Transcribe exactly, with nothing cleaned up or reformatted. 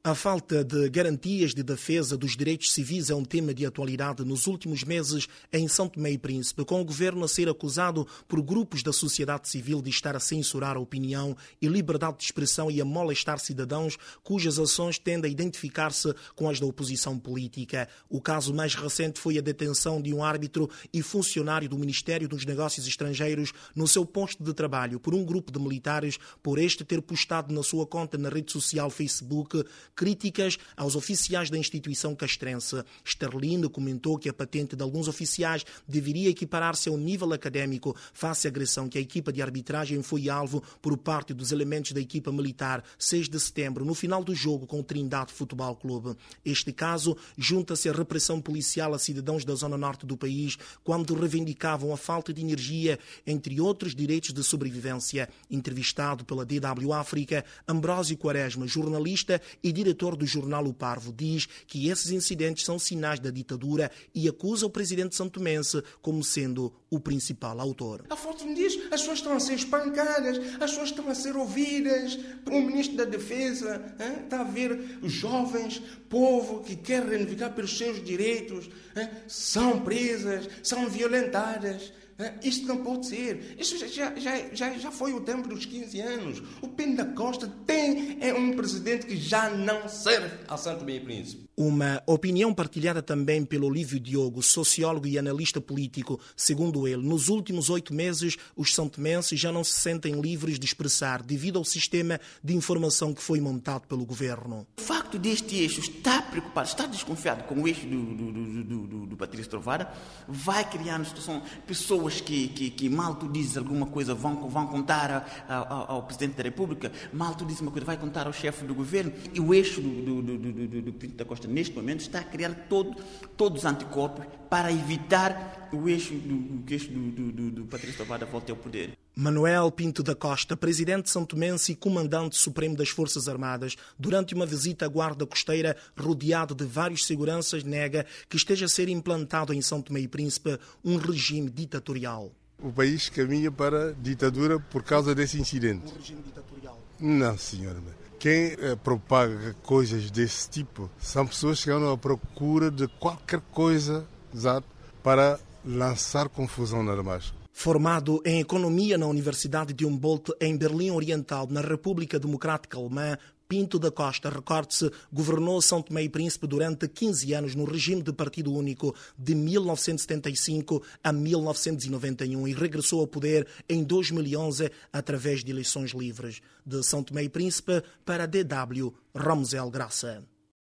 A falta de garantias de defesa dos direitos civis é um tema de atualidade nos últimos meses em São Tomé e Príncipe, com o governo a ser acusado por grupos da sociedade civil de estar a censurar a opinião e liberdade de expressão e a molestar cidadãos cujas ações tendem a identificar-se com as da oposição política. O caso mais recente foi a detenção de um árbitro e funcionário do Ministério dos Negócios Estrangeiros no seu posto de trabalho por um grupo de militares, por este ter postado na sua conta na rede social Facebook críticas aos oficiais da instituição castrense. Sterlin comentou que a patente de alguns oficiais deveria equiparar-se ao nível académico face à agressão que a equipa de arbitragem foi alvo por parte dos elementos da equipa militar seis de setembro, no final do jogo com o Trindade Futebol Clube. Este caso junta-se à repressão policial a cidadãos da zona norte do país quando reivindicavam a falta de energia, entre outros direitos de sobrevivência. Entrevistado pela D W África, Ambrósio Quaresma, jornalista e diretor do jornal O Parvo, diz que esses incidentes são sinais da ditadura e acusa o presidente santomense como sendo o principal autor. A foto me diz, as pessoas estão a ser espancadas, as pessoas estão a ser ouvidas. O ministro da Defesa hein, está a ver os jovens, povo que quer reivindicar pelos seus direitos, hein, são presas, são violentadas. Isto não pode ser. Isto já, já, já, já foi o tempo dos quinze anos. O Pinto da Costa tem é um presidente que já não serve a São Tomé e Príncipe. Uma opinião partilhada também pelo Olívio Diogo, sociólogo e analista político. Segundo ele, nos últimos oito meses, os santomenses já não se sentem livres de expressar devido ao sistema de informação que foi montado pelo governo. O facto deste eixo estar preocupado, estar desconfiado com o eixo do, do, do, do, do, do Patrício Trovada, vai criar uma situação, pessoas que, que, que mal tu dizes alguma coisa vão, vão contar a, a, ao Presidente da República, mal tu dizes uma coisa vai contar ao chefe do governo, e o eixo do, do, do, do, do Pinto da Costa neste momento está a criar todo, todos os anticorpos para evitar o eixo do, o eixo do, do, do, do Patrício Trovada volte ao poder. Manuel Pinto da Costa, presidente santomense e comandante supremo das Forças Armadas, durante uma visita à Guarda Costeira, rodeado de vários seguranças, nega que esteja a ser implantado em São Tomé e Príncipe um regime ditatorial. O país caminha para a ditadura por causa desse incidente. Um regime ditatorial? Não, senhora. Quem eh, propaga coisas desse tipo são pessoas que andam à procura de qualquer coisa, exato, para lançar confusão na massa. Formado em Economia na Universidade de Humboldt, em Berlim Oriental, na República Democrática Alemã, Pinto da Costa, recorde-se, governou São Tomé e Príncipe durante quinze anos no regime de partido único de mil novecentos e setenta e cinco a mil novecentos e noventa e um e regressou ao poder em dois mil e onze através de eleições livres. De São Tomé e Príncipe para a D W, Ramusel Graça.